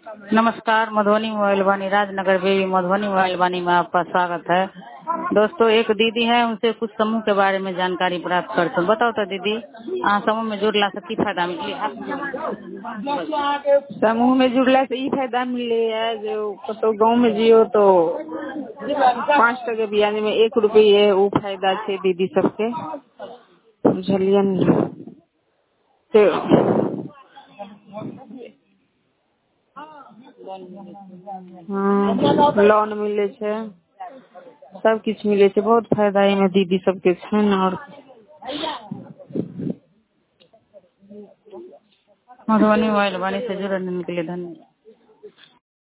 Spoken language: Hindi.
नमस्कार, Madhubani mobile Vaani Rajnagar baby Madhubani mobile Vaani में आपका स्वागत है। दोस्तों, एक दीदी है, उनसे कुछ समूह के बारे में जानकारी प्राप्त करते। बताओ तो दीदी, समूह में जुड़ला से की फायदा मिली? समूह में जुड़ला से ई फायदा मिले है जो कतो गाँव में जियो तो 5 ब्याज में 1 रुपये वो फायदा छे दीदी सबके बुझलियन से लोन मिले छे, सब कुछ मिले छे, बहुत फायदा है में दीदी सबके छे न। और मधुबनी मोबाइल वाणी से जुड़ने के लिए धन्यवाद।